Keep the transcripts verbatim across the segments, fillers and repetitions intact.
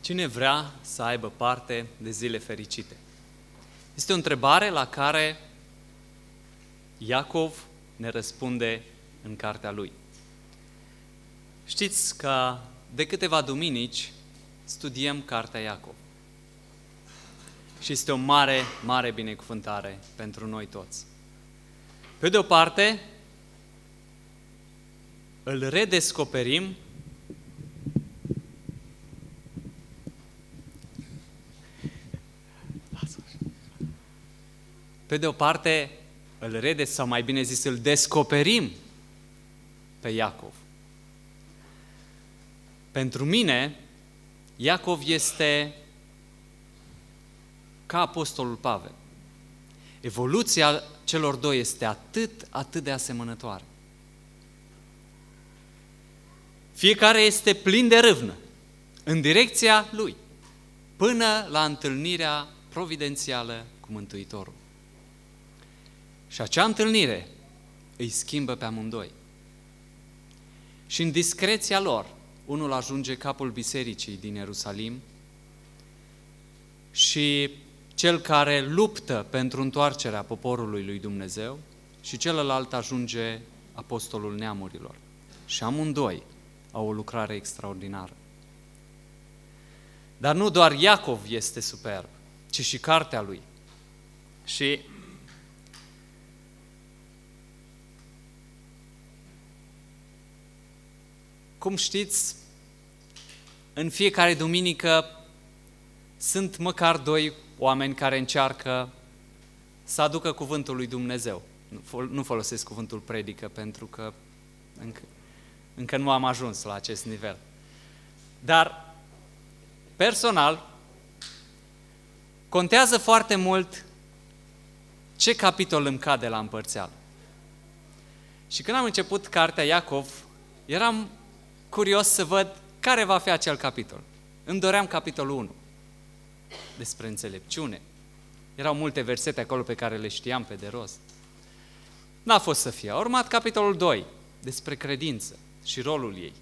Cine vrea să aibă parte de zile fericite? Este o întrebare la care Iacov ne răspunde în cartea lui. Știți că de câteva duminici studiem cartea Iacov. Și este o mare, mare binecuvântare pentru noi toți. Pe de o parte, îl redescoperim Pe de o parte, îl redes, sau mai bine zis, îl descoperim pe Iacov. Pentru mine, Iacov este ca apostolul Pavel. Evoluția celor doi este atât, atât de asemănătoare. Fiecare este plin de râvnă, în direcția lui, până la întâlnirea providențială cu Mântuitorul. Și acea întâlnire îi schimbă pe amândoi. Și în discreția lor, unul ajunge capul bisericii din Ierusalim și cel care luptă pentru întoarcerea poporului lui Dumnezeu și celălalt ajunge apostolul neamurilor. Și amândoi au o lucrare extraordinară. Dar nu doar Iacov este superb, ci și cartea lui. Și cum știți, în fiecare duminică sunt măcar doi oameni care încearcă să aducă cuvântul lui Dumnezeu. Nu folosesc cuvântul predică pentru că încă, încă nu am ajuns la acest nivel. Dar, personal, contează foarte mult ce capitol îmi cade la împărțeală. Și când am început cartea Iacov, eram curios să văd care va fi acel capitol. Îmi doream capitolul unu, despre înțelepciune. Erau multe versete acolo pe care le știam pe de rost. N-a fost să fie. A urmat capitolul doi, despre credință și rolul ei.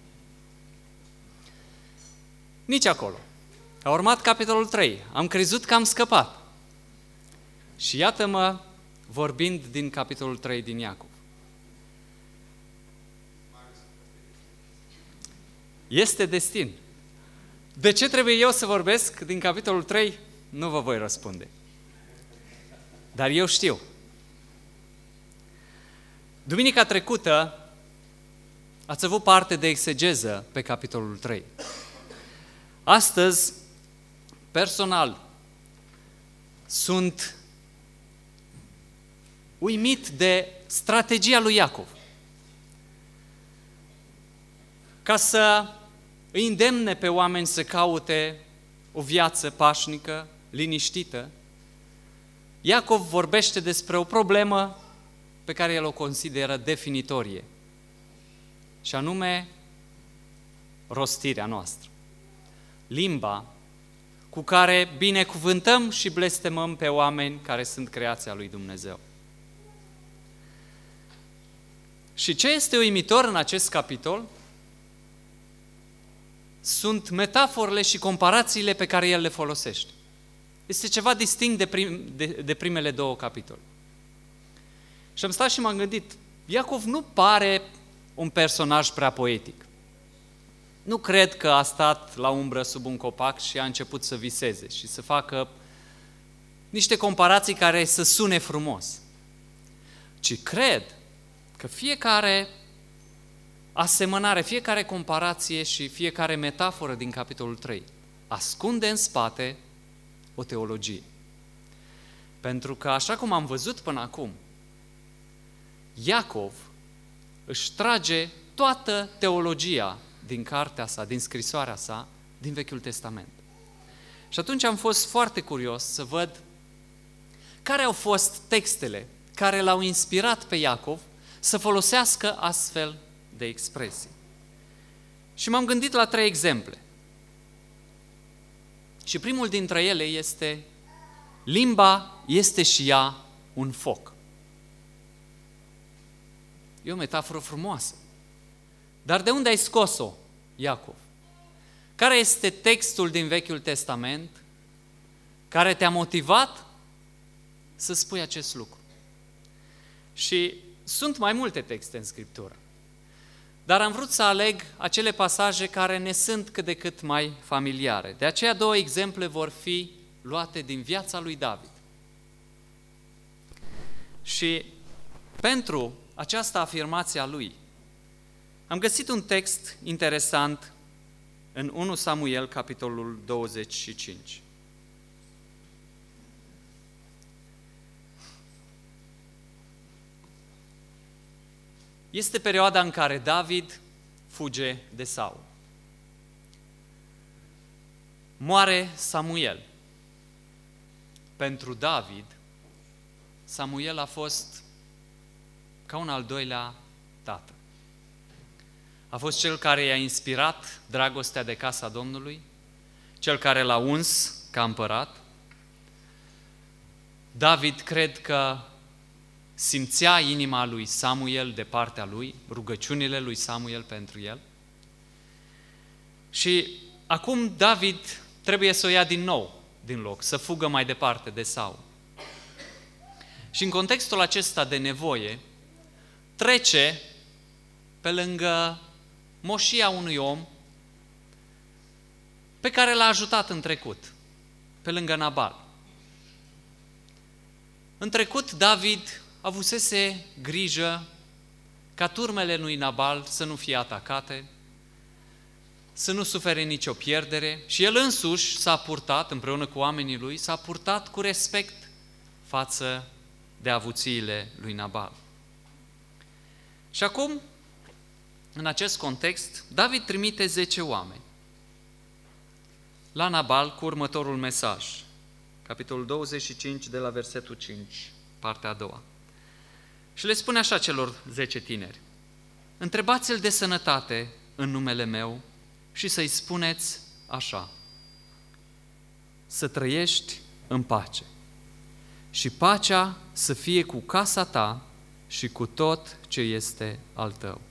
Nici acolo. A urmat capitolul trei. Am crezut că am scăpat. Și iată-mă vorbind din capitolul trei din Iacov. Este destin. De ce trebuie eu să vorbesc din capitolul trei? Nu vă voi răspunde. Dar eu știu. Duminica trecută ați avut parte de exegeză pe capitolul trei. Astăzi, personal, sunt uimit de strategia lui Iacov. Ca să îi îndemne pe oameni să caute o viață pașnică, liniștită, Iacov vorbește despre o problemă pe care el o consideră definitorie, și anume rostirea noastră. Limba cu care binecuvântăm și blestemăm pe oameni care sunt creația lui Dumnezeu. Și ce este uimitor în acest capitol sunt metaforele și comparațiile pe care el le folosește. Este ceva distinct de, prim, de, de primele două capitole. Și am stat și m-am gândit, Iacov nu pare un personaj prea poetic. Nu cred că a stat la umbră sub un copac și a început să viseze și să facă niște comparații care să sune frumos. Ci cred că fiecare asemănare, fiecare comparație și fiecare metaforă din capitolul trei ascunde în spate o teologie. Pentru că, așa cum am văzut până acum, Iacov își trage toată teologia din cartea sa, din scrisoarea sa, din Vechiul Testament. Și atunci am fost foarte curios să văd care au fost textele care l-au inspirat pe Iacov să folosească astfel de expresii. Și m-am gândit la trei exemple. Și primul dintre ele este: limba este și ea un foc. E o metaforă frumoasă. Dar de unde ai scos-o, Iacov? Care este textul din Vechiul Testament care te-a motivat să spui acest lucru? Și sunt mai multe texte în Scriptură, dar am vrut să aleg acele pasaje care ne sunt cât de cât mai familiare. De aceea două exemple vor fi luate din viața lui David. Și pentru această afirmație a lui, am găsit un text interesant în unu Samuel, capitolul douăzeci și cinci. Este perioada în care David fuge de Saul. Moare Samuel. Pentru David, Samuel a fost ca un al doilea tată. A fost cel care i-a inspirat dragostea de casa Domnului, cel care l-a uns ca împărat. David cred că simțea inima lui Samuel de partea lui, rugăciunile lui Samuel pentru el. Și acum David trebuie să o ia din nou din loc, să fugă mai departe de Saul. Și în contextul acesta de nevoie, trece pe lângă moșia unui om pe care l-a ajutat în trecut, pe lângă Nabal. În trecut, David avusese grijă ca turmele lui Nabal să nu fie atacate, să nu sufere nicio pierdere și el însuși s-a purtat, împreună cu oamenii lui, s-a purtat cu respect față de avuțiile lui Nabal. Și acum, în acest context, David trimite zece oameni la Nabal cu următorul mesaj. Capitolul douăzeci și cinci, de la versetul cinci, partea a doua. Și le spune așa celor zece tineri: întrebați-l de sănătate în numele meu și să-i spuneți așa: să trăiești în pace și pacea să fie cu casa ta și cu tot ce este al tău.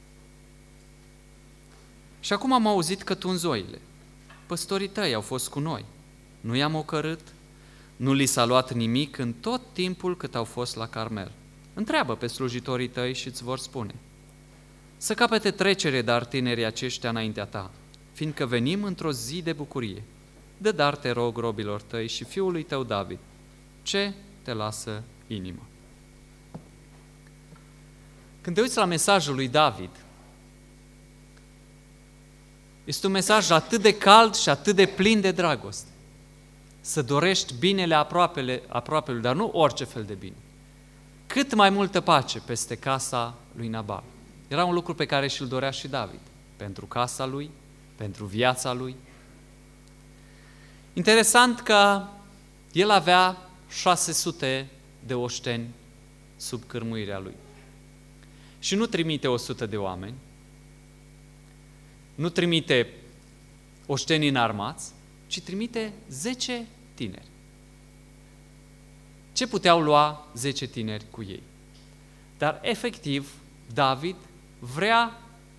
Și acum am auzit că tunzoile, păstorii tăi au fost cu noi, nu i-am ocărât, nu li s-a luat nimic în tot timpul cât au fost la Carmel. Întreabă pe slujitorii tăi și îți vor spune: să capete trecere dar tinerii aceștia înaintea ta, fiindcă venim într-o zi de bucurie. Dă dar, te rog, robilor tăi și fiului tău David, ce te lasă inima. Când te uiți la mesajul lui David, este un mesaj atât de cald și atât de plin de dragoste. Să dorești binele aproapele, aproapelui, dar nu orice fel de bine. Cât mai multă pace peste casa lui Nabal. Era un lucru pe care și-l dorea și David, pentru casa lui, pentru viața lui. Interesant că el avea șase sute de oșteni sub cârmuirea lui. Și nu trimite o sută de oameni, nu trimite oșteni înarmați, ci trimite zece tineri. Ce puteau lua zece tineri cu ei? Dar efectiv, David vrea,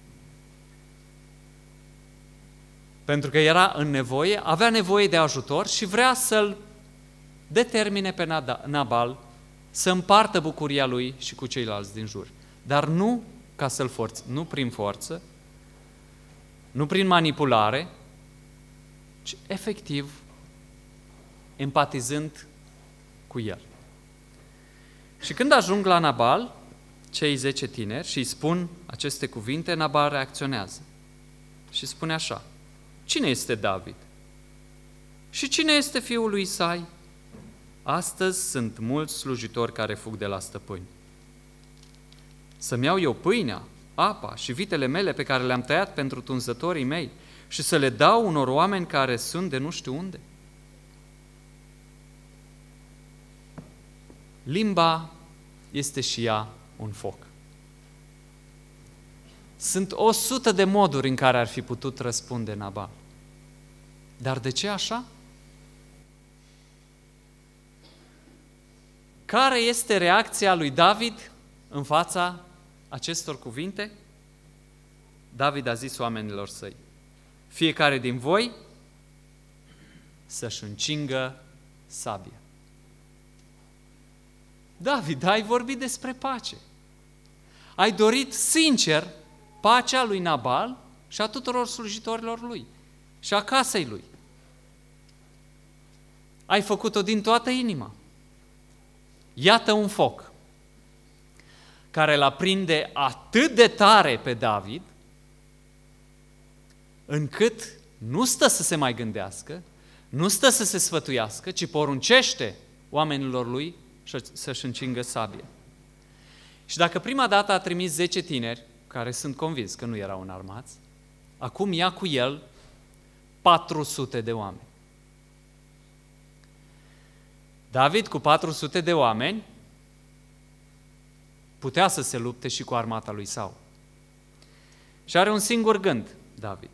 pentru că era în nevoie, avea nevoie de ajutor și vrea să-l determine pe Nabal să împartă bucuria lui și cu ceilalți din jur. Dar nu ca să-l forțe, nu prin forță, nu prin manipulare, ci efectiv empatizând cu el. Și când ajung la Nabal, cei zece tineri, și îi spun aceste cuvinte, Nabal reacționează și spune așa: cine este David? Și cine este fiul lui Isai? Astăzi sunt mulți slujitori care fug de la stăpâni. Să-mi iau eu pâinea, apa și vitele mele pe care le-am tăiat pentru tunzătorii mei și să le dau unor oameni care sunt de nu știu unde? Limba este și ea un foc. Sunt o sută de moduri în care ar fi putut răspunde Nabal. Dar de ce așa? Care este reacția lui David în fața acestor cuvinte? David a zis oamenilor săi: fiecare din voi să-și încingă sabia. David, ai vorbit despre pace. Ai dorit sincer pacea lui Nabal și a tuturor slujitorilor lui și a casei lui. Ai făcut-o din toată inima. Iată un foc care îl aprinde atât de tare pe David, încât nu stă să se mai gândească, nu stă să se sfătuiască, ci poruncește oamenilor lui să-și încingă sabia. Și dacă prima dată a trimis zece tineri, care sunt convins că nu erau înarmați, acum ia cu el patru sute de oameni. David cu patru sute de oameni putea să se lupte și cu armata lui Saul. Și are un singur gând, David.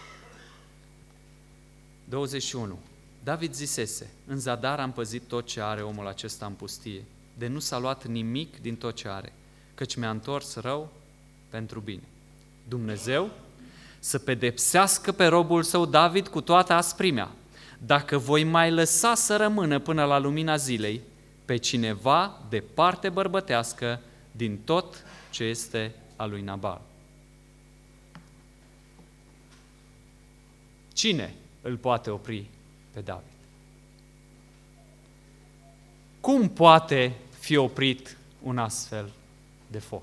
douăzeci și unu. David zisese, în zadar am păzit tot ce are omul acesta în pustie, de nu s-a luat nimic din tot ce are, căci mi-a întors rău pentru bine. Dumnezeu să pedepsească pe robul său David cu toată asprimea, dacă voi mai lăsa să rămână până la lumina zilei pe cineva de parte bărbătească din tot ce este al lui Nabal. Cine îl poate opri pe David? Cum poate fi oprit un astfel de foc?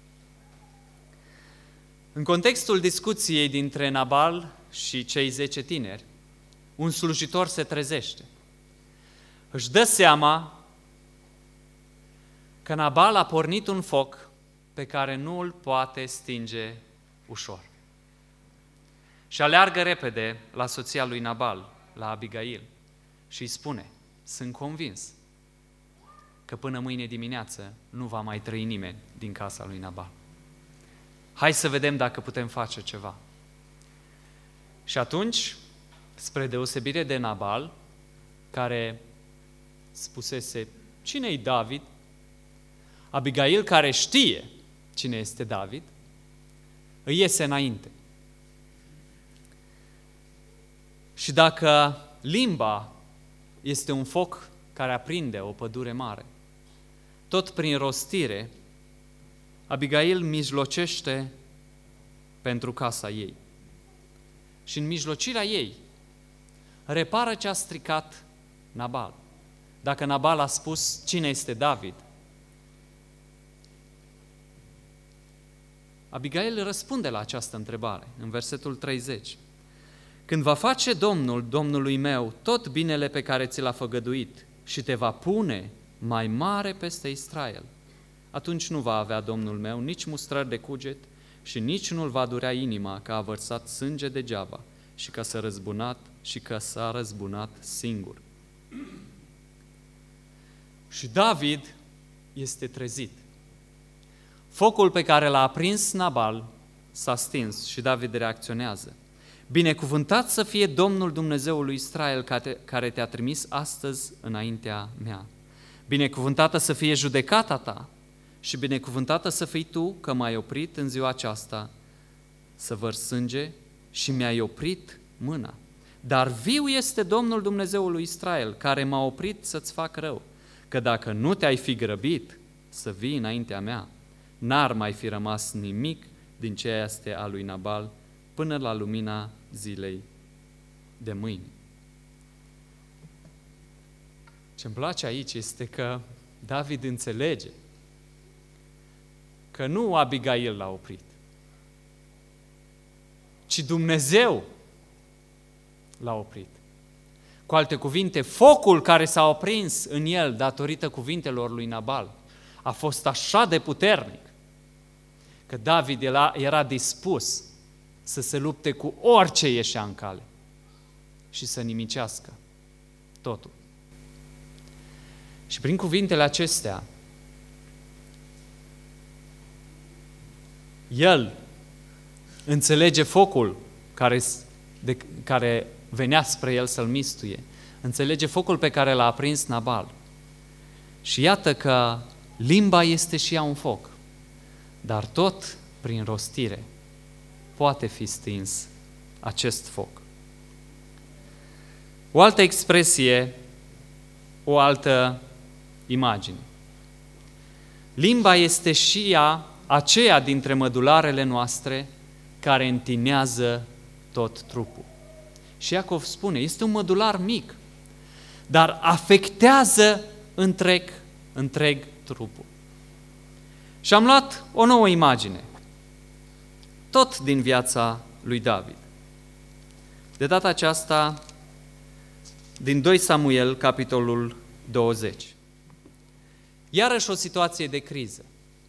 În contextul discuției dintre Nabal și cei zece tineri, un slujitor se trezește. Își dă seama că Nabal a pornit un foc pe care nu îl poate stinge ușor. Și aleargă repede la soția lui Nabal, la Abigail, și îi spune, sunt convins că până mâine dimineață nu va mai trăi nimeni din casa lui Nabal. Hai să vedem dacă putem face ceva. Și atunci, spre deosebire de Nabal, care spusese, cine-i David? Abigail, care știe cine este David, îi iese înainte. Și dacă limba este un foc care aprinde o pădure mare, tot prin rostire, Abigail mijlocește pentru casa ei. Și în mijlocirea ei repară ce a stricat Nabal. Dacă Nabal a spus cine este David, Abigail răspunde la această întrebare în versetul treizeci. Când va face Domnul, Domnului meu, tot binele pe care ți l-a făgăduit și te va pune mai mare peste Israel, atunci nu va avea Domnul meu nici mustrări de cuget și nici nu-l va durea inima că a vărsat sânge degeaba și că s-a răzbunat și că s-a răzbunat singur. Și David este trezit. Focul pe care l-a aprins Nabal s-a stins și David reacționează. Binecuvântat să fie Domnul Dumnezeul lui Israel care te-a trimis astăzi înaintea mea. Binecuvântată să fie judecata ta și binecuvântată să fii tu că m-ai oprit în ziua aceasta să vărs sânge și mi-ai oprit mâna. Dar viu este Domnul Dumnezeul lui Israel care m-a oprit să-ți fac rău, că dacă nu te-ai fi grăbit să vii înaintea mea, n-ar mai fi rămas nimic din ce este a lui Nabal până la lumina zilei de mâine. Ce-mi place aici este că David înțelege că nu Abigail l-a oprit, ci Dumnezeu l-a oprit. Cu alte cuvinte, focul care s-a oprins în el datorită cuvintelor lui Nabal a fost așa de puternic că David era, era dispus să se lupte cu orice ieșea în cale și să nimicească totul. Și prin cuvintele acestea, el înțelege focul care, de, care venea spre el să-l mistuie, înțelege focul pe care l-a aprins Nabal. Și iată că limba este și ea un foc, dar tot prin rostire poate fi stins acest foc. O altă expresie, o altă imagine. Limba este și ea aceea dintre mădularele noastre care întinează tot trupul. Și Iacov spune, este un mădular mic, dar afectează întreg, întreg trupul. Și am luat o nouă imagine, tot din viața lui David. De data aceasta, din doi Samuel, capitolul douăzeci. Iarăși o situație de criză.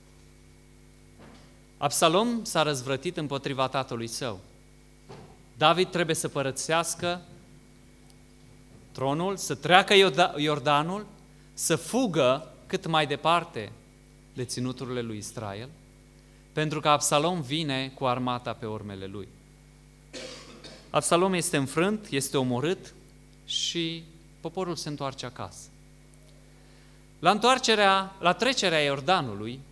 Absalom s-a răzvrătit împotriva tatălui său. David trebuie să părăsească tronul, să treacă Iordanul, să fugă cât mai departe de ținuturile lui Israel, pentru că Absalom vine cu armata pe urmele lui. Absalom este înfrânt, este omorât și poporul se întoarce acasă. La întoarcerea, la trecerea Iordanului,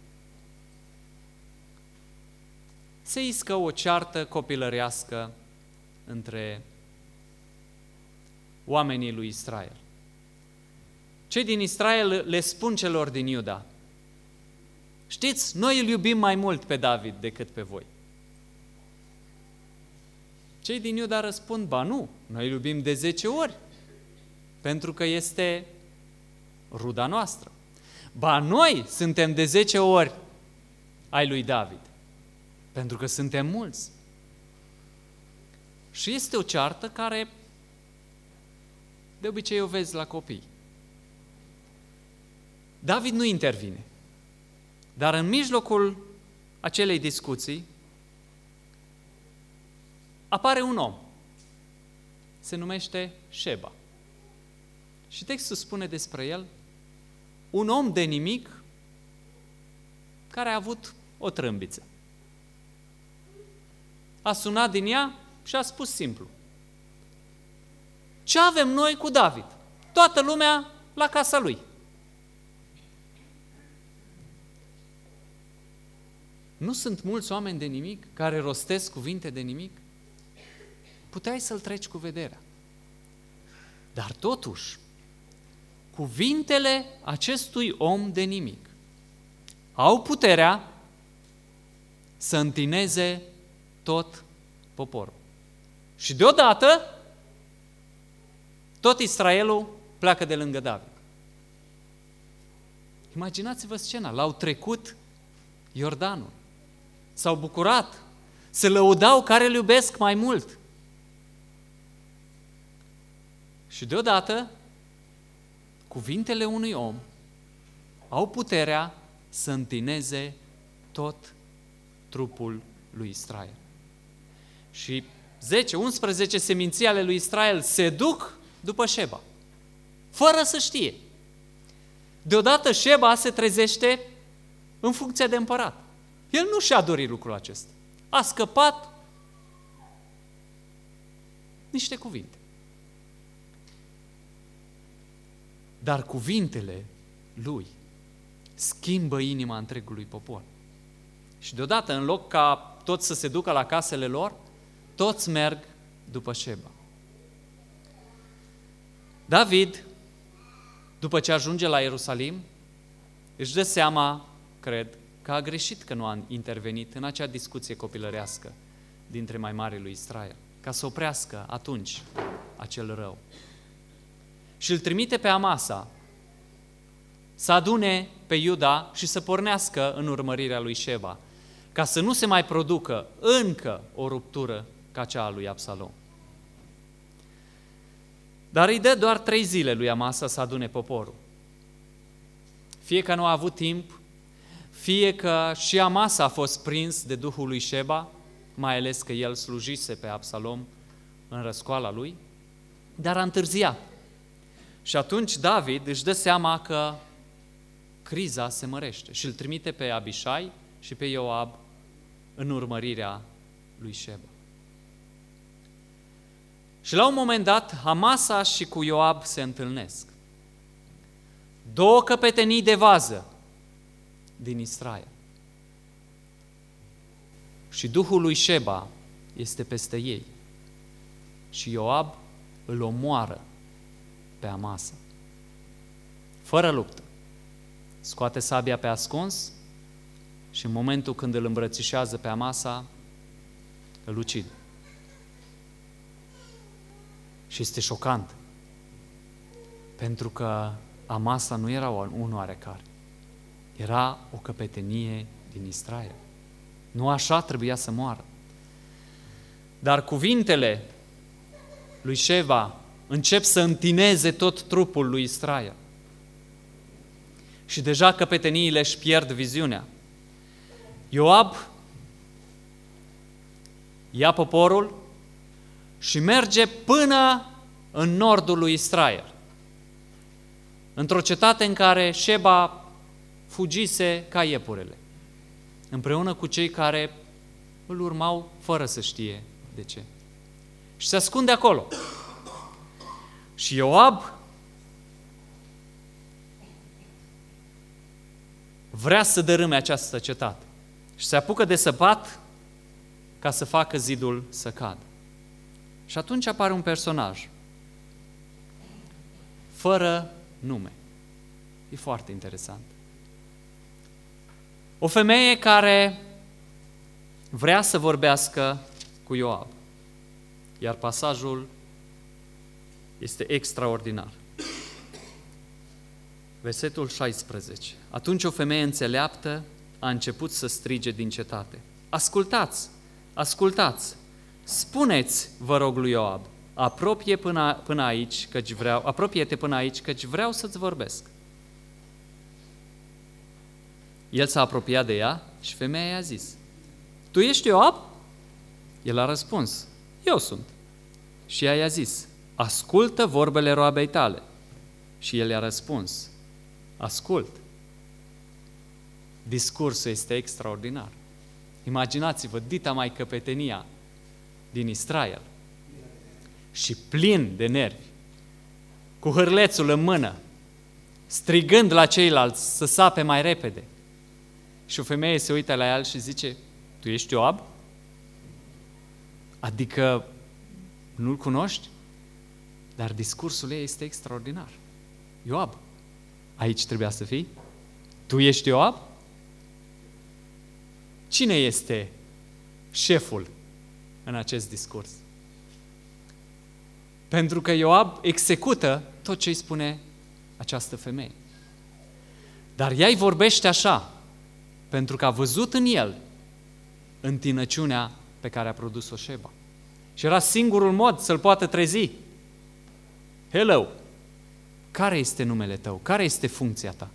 se iscă o ceartă copilărească între oamenii lui Israel. Cei din Israel le spun celor din Iuda, știți, noi îl iubim mai mult pe David decât pe voi. Cei din Iuda răspund, ba nu, noi îl iubim de zece ori, pentru că este ruda noastră. Ba noi suntem de zece ori ai lui David, pentru că suntem mulți. Și este o ceartă care de obicei o vezi la copii. David nu intervine, dar în mijlocul acelei discuții apare un om. Se numește Șeba. Și textul spune despre el, un om de nimic care a avut o trâmbiță. A sunat din ea și a spus simplu, ce avem noi cu David? Toată lumea la casa lui. Nu sunt mulți oameni de nimic care rostesc cuvinte de nimic? Puteai să-l treci cu vederea. Dar totuși, cuvintele acestui om de nimic au puterea să întineze tot poporul. Și deodată, tot Israelul pleacă de lângă David. Imaginați-vă scena, l-au trecut Iordanul, s-au bucurat, se lăudau care îl iubesc mai mult. Și deodată, cuvintele unui om au puterea să întineze tot trupul lui Israel. Și zece unsprezece seminții ale lui Israel se duc după Șeba, fără să știe. Deodată Șeba se trezește în funcție de împărat. El nu și-a dorit lucrul acesta. A scăpat niște cuvinte. Dar cuvintele lui schimbă inima întregului popor. Și deodată, în loc ca toți să se ducă la casele lor, toți merg după Șeba. David, după ce ajunge la Ierusalim, își dă seama, cred, că a greșit că nu a intervenit în acea discuție copilărească dintre mai marii lui Israel, ca să oprească atunci acel rău. Și îl trimite pe Amasa să adune pe Iuda și să pornească în urmărirea lui Șeba, ca să nu se mai producă încă o ruptură ca cea a lui Absalom. Dar îi dă doar trei zile lui Amasa să adune poporul. Fie că nu a avut timp, fie că și Amasa a fost prins de duhul lui Șeba, mai ales că el slujise pe Absalom în răscoala lui, dar a întârziat. Și atunci David își dă seama că criza se mărește și îl trimite pe Abishai și pe Ioab în urmărirea lui Șeba. Și la un moment dat, Amasa și cu Ioab se întâlnesc. Două căpetenii de vază din Israel. Și duhul lui Șeba este peste ei. și Ioab îl omoară pe Amasa. Fără luptă. Scoate sabia pe ascuns și în momentul când îl îmbrățișează pe Amasa, îl ucide. Și este șocant. Pentru că Amasa nu era un oarecare. Era o căpetenie din Israel. Nu așa trebuia să moară. Dar cuvintele lui Șeba încep să întineze tot trupul lui Israel. Și deja căpeteniile își pierd viziunea. Ioab ia poporul și merge până în nordul lui Israel, într-o cetate în care Șeba fugise ca iepurele, împreună cu cei care îl urmau fără să știe de ce. Și se ascunde acolo. Și Ioab vrea să dărâme această cetate și se apucă de săpat ca să facă zidul să cadă. Și atunci apare un personaj fără nume. E foarte interesant. O femeie care vrea să vorbească cu Ioab. Iar pasajul este extraordinar. Versetul șaisprezece. Atunci o femeie înțeleaptă a început să strige din cetate. Ascultați, ascultați, spuneți, vă rog lui Ioab, apropie până, până aici, căci vreau, apropie-te până aici, căci vreau să-ți vorbesc. El s-a apropiat de ea și femeia i-a zis, tu ești Ioab? El a răspuns, eu sunt. Și ea i-a zis, ascultă vorbele roabei tale. Și el i-a răspuns, ascult. Discursul este extraordinar. Imaginați-vă, dita mai căpetenia din Israel și plin de nervi, cu hârlețul în mână, strigând la ceilalți să sape mai repede. Și o femeie se uită la el și zice, tu ești Ioab? Adică nu-l cunoști? Dar discursul ei este extraordinar. Ioab, aici trebuia să fii? Tu ești Ioab? Cine este șeful în acest discurs? Pentru că Ioab execută tot ce îi spune această femeie. Dar ea îi vorbește așa, pentru că a văzut în el întinăciunea pe care a produs-o Șeba. Și era singurul mod să-l poată trezi. Hello! Care este numele tău? Care este funcția ta?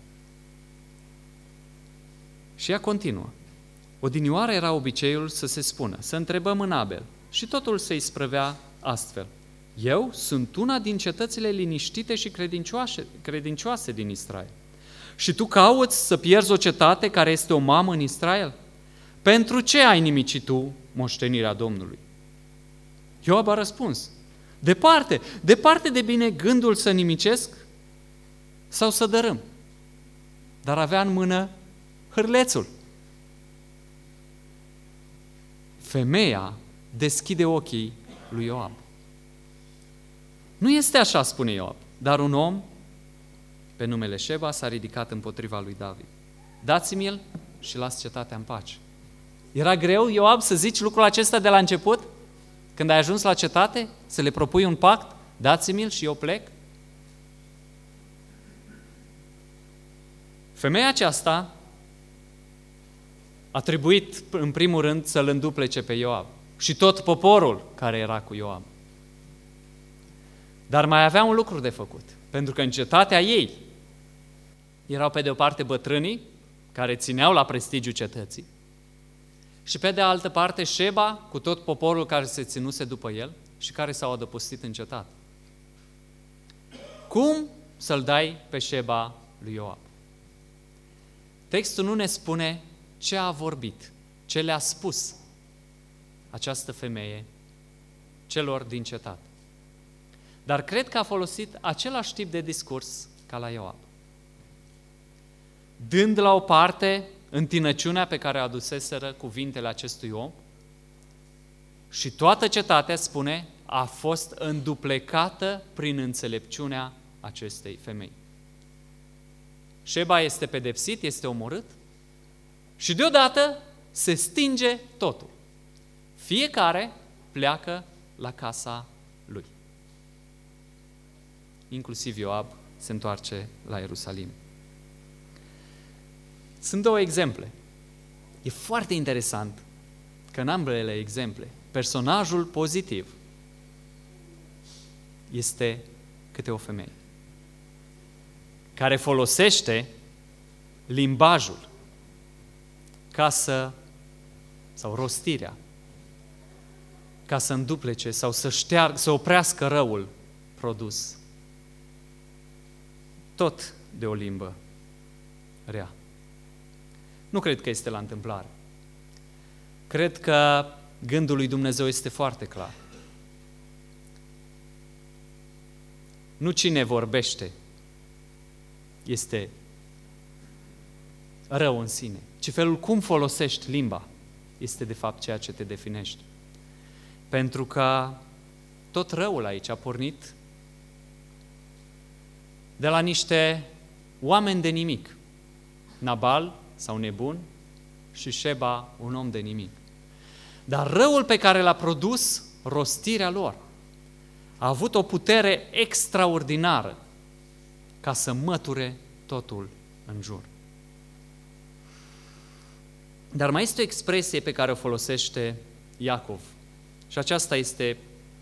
Și ea continuă. Odinioară era obiceiul să se spună, să întrebăm în Abel și totul se isprăvea astfel. Eu sunt una din cetățile liniștite și credincioase, credincioase din Israel. Și tu cauți să pierzi o cetate care este o mamă în Israel? Pentru ce ai nimicit tu moștenirea Domnului? Ioab a răspuns, departe, departe de bine gândul să nimicesc sau să dărâm. Dar avea în mână hârlețul. Femeia deschide ochii lui Ioab. Nu este așa, spune Ioab, dar un om pe numele Șeba s-a ridicat împotriva lui David. Dați-mi-l și las cetatea în pace. Era greu, Ioab, să zici lucrul acesta de la început? Când ai ajuns la cetate? Să le propui un pact? Dați-mi-l și eu plec? Femeia aceasta a trebuit, în primul rând, să-l înduplece pe Ioab și tot poporul care era cu Ioab. Dar mai avea un lucru de făcut, pentru că în cetatea ei erau pe de o parte bătrânii care țineau la prestigiul cetății și pe de altă parte Șeba cu tot poporul care se ținuse după el și care s-au adăpostit în cetate. Cum să-l dai pe Șeba lui Ioab? Textul nu ne spune ce a vorbit, ce le-a spus această femeie celor din cetate. Dar cred că a folosit același tip de discurs ca la Ioab. Dând la o parte întinăciunea pe care o aduseseră cuvintele acestui om și toată cetatea spune, a fost înduplecată prin înțelepciunea acestei femei. Șeba este pedepsit, este omorât și deodată se stinge totul. Fiecare pleacă la casa lui. Inclusiv Ioab se întoarce la Ierusalim. Sunt două exemple. E foarte interesant că în ambele exemple personajul pozitiv este câte o femeie care folosește limbajul ca să, sau rostirea, ca să înduplece sau să șteargă, să oprească răul produs. Tot de o limbă rea. Nu cred că este la întâmplare. Cred că gândul lui Dumnezeu este foarte clar. Nu cine vorbește este rău în sine, ci felul cum folosești limba este de fapt ceea ce te definește. Pentru că tot răul aici a pornit de la niște oameni de nimic. Nabal sau nebun și Șeba, un om de nimic. Dar răul pe care l-a produs rostirea lor a avut o putere extraordinară ca să măture totul în jur. Dar mai este o expresie pe care o folosește Iacov și aceasta este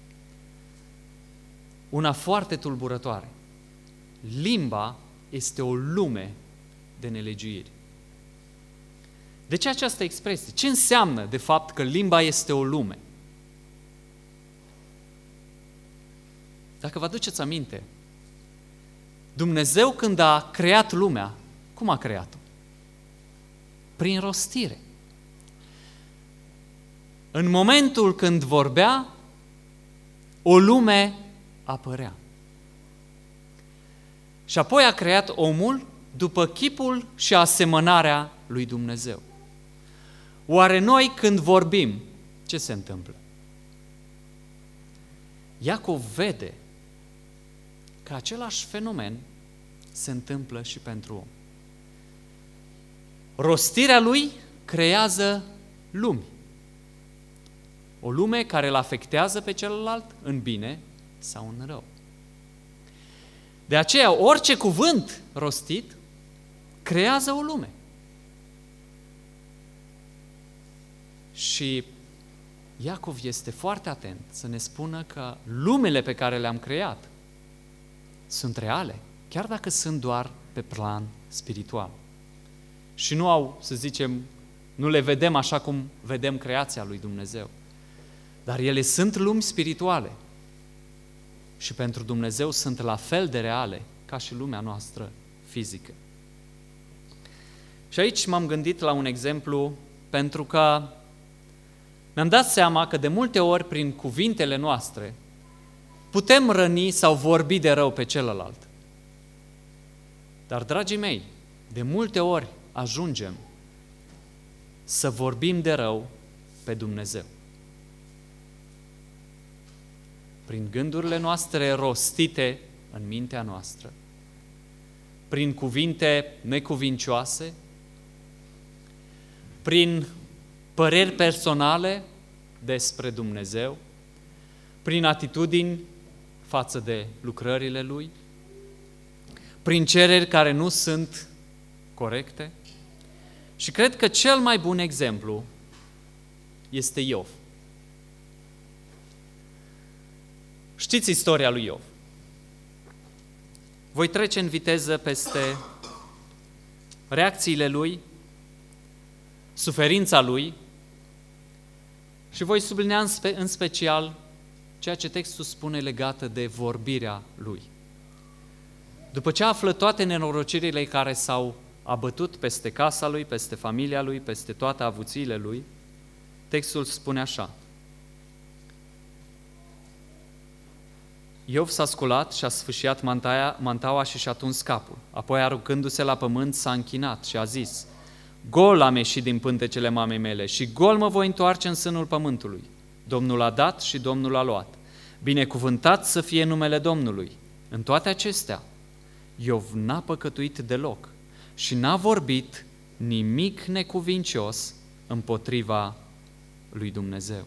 una foarte tulburătoare. Limba este o lume de nelegiuiri. De ce această expresie? Ce înseamnă, de fapt, că limba este o lume? Dacă vă aduceți aminte, Dumnezeu când a creat lumea, cum a creat-o? Prin rostire. În momentul când vorbea, o lume apărea. Și apoi a creat omul după chipul și asemănarea lui Dumnezeu. Oare noi când vorbim, ce se întâmplă? Iacov vede că același fenomen se întâmplă și pentru om. Rostirea lui creează lumi. O lume care îl afectează pe celălalt în bine sau în rău. De aceea, orice cuvânt rostit creează o lume. Și Iacov este foarte atent să ne spună că lumele pe care le-am creat sunt reale, chiar dacă sunt doar pe plan spiritual. Și nu au, să zicem, nu le vedem așa cum vedem creația lui Dumnezeu. Dar ele sunt lumi spirituale și pentru Dumnezeu sunt la fel de reale ca și lumea noastră fizică. Și aici m-am gândit la un exemplu pentru că mi-am dat seama că de multe ori prin cuvintele noastre putem răni sau vorbi de rău pe celălalt. Dar, dragii mei, de multe ori ajungem să vorbim de rău pe Dumnezeu. Prin gândurile noastre rostite în mintea noastră, prin cuvinte necuvincioase, prin păreri personale despre Dumnezeu, prin atitudini față de lucrările Lui, prin cereri care nu sunt corecte. Și cred că cel mai bun exemplu este Iov. Știți istoria lui Iov. Voi trece în viteză peste reacțiile lui, suferința lui și voi sublinea în, spe, în special ceea ce textul spune legată de vorbirea lui. După ce află toate nenorocirile care s-au abătut peste casa lui, peste familia lui, peste toate avuțiile lui, textul spune așa: Iov s-a sculat și a sfâșiat mantaia, mantaua și și-a tuns capul. Apoi, aruncându-se la pământ, s-a închinat și a zis: Gol am ieșit din pântecele mamei mele și gol mă voi întoarce în sânul pământului. Domnul a dat și Domnul a luat. Binecuvântat să fie numele Domnului. În toate acestea, Iov n-a păcătuit deloc și n-a vorbit nimic necuvincios împotriva lui Dumnezeu.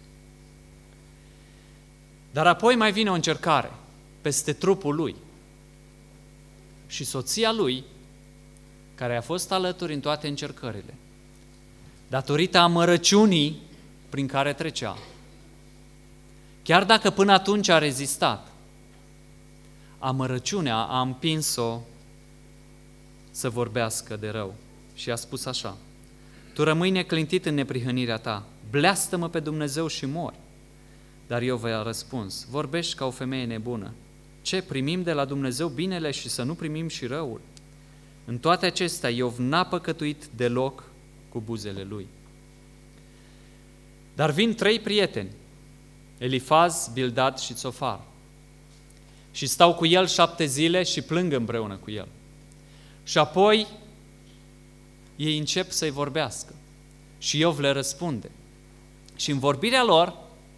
Dar apoi mai vine o încercare peste trupul lui. Și soția lui, care a fost alături în toate încercările, datorită amărăciunii prin care trecea, chiar dacă până atunci a rezistat, amărăciunea a împins-o să vorbească de rău și a spus așa: tu rămâi neclintit în neprihănirea ta, bleastă-mă pe Dumnezeu și mori. Dar Iov i-a răspuns: vorbești ca o femeie nebună. Ce, primim de la Dumnezeu binele și să nu primim și răul? În toate acestea, Iov n-a păcătuit deloc cu buzele lui. Dar vin trei prieteni, Elifaz, Bildad și Tsofar, și stau cu el șapte zile și plâng împreună cu el. Și apoi ei încep să-i vorbească și Iov le răspunde. Și în vorbirea lor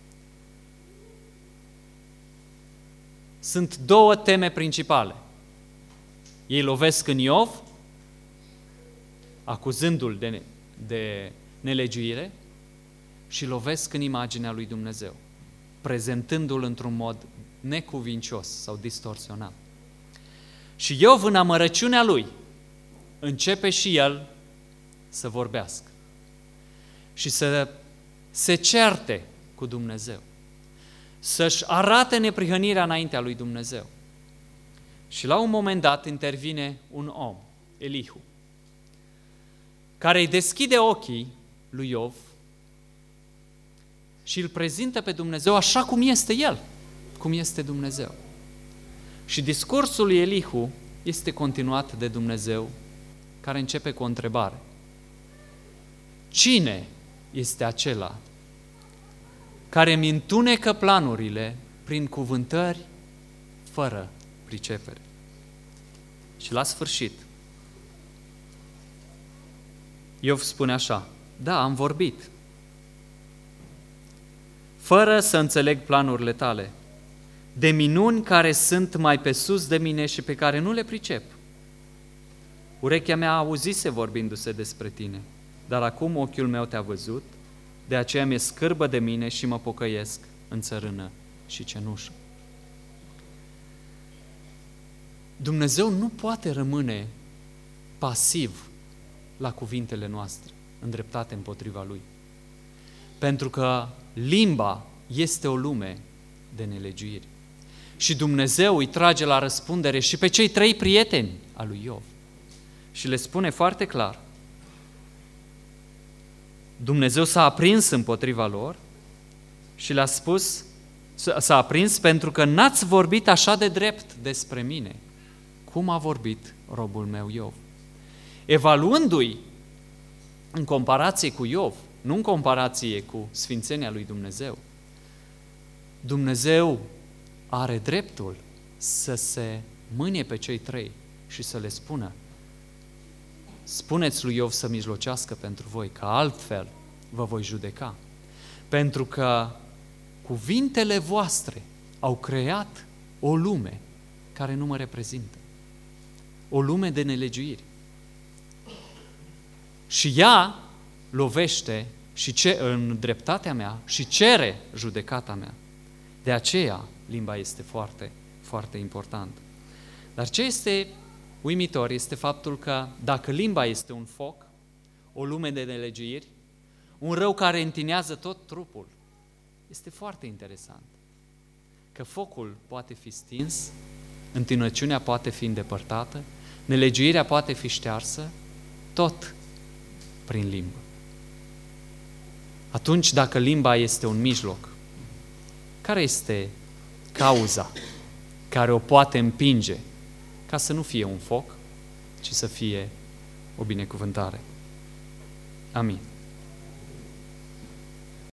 sunt două teme principale. Ei lovesc în Iov, acuzându-l de, de nelegiuire, și lovesc în imaginea lui Dumnezeu, prezentându-l într-un mod necuvincios sau distorsionat. Și Iov, în amărăciunea lui, începe și el să vorbească și să se certe cu Dumnezeu, să-și arate neprihănirea înaintea lui Dumnezeu. Și la un moment dat intervine un om, Elihu, care îi deschide ochii lui Iov și îl prezintă pe Dumnezeu așa cum este el, cum este Dumnezeu. Și discursul lui Elihu este continuat de Dumnezeu, care începe cu o întrebare: cine este acela care îmi întunecă planurile prin cuvântări fără pricepere? Și la sfârșit, Iov spune așa: da, am vorbit, fără să înțeleg planurile tale, de minuni care sunt mai pe sus de mine și pe care nu le pricep. Urechea mea auzise vorbindu-se despre tine, dar acum ochiul meu te-a văzut, de aceea mi-e scârbă de mine și mă pocăiesc în țărână și cenușă. Dumnezeu nu poate rămâne pasiv la cuvintele noastre îndreptate împotriva Lui, pentru că limba este o lume de nelegiuiri. Și Dumnezeu îi trage la răspundere și pe cei trei prieteni al lui Iov și le spune foarte clar: Dumnezeu s-a aprins împotriva lor și le-a spus, s-a aprins pentru că n-ați vorbit așa de drept despre mine, cum a vorbit robul meu Iov. Evaluându-i în comparație cu Iov, nu în comparație cu sfințenia lui Dumnezeu, Dumnezeu are dreptul să se mânie pe cei trei și să le spună: spuneți lui Iov să mijlocească pentru voi, că altfel vă voi judeca. Pentru că cuvintele voastre au creat o lume care nu mă reprezintă. O lume de nelegiuiri. Și ea lovește și ce, în dreptatea mea și cere judecata mea. De aceea limba este foarte, foarte importantă. Dar ce este uimitor este faptul că dacă limba este un foc, o lume de nelegiuiri, un rău care întinează tot trupul, este foarte interesant că focul poate fi stins, întinăciunea poate fi îndepărtată, nelegiuirea poate fi ștearsă, tot prin limbă. Atunci, dacă limba este un mijloc, care este cauza care o poate împinge ca să nu fie un foc, ci să fie o binecuvântare? Amin.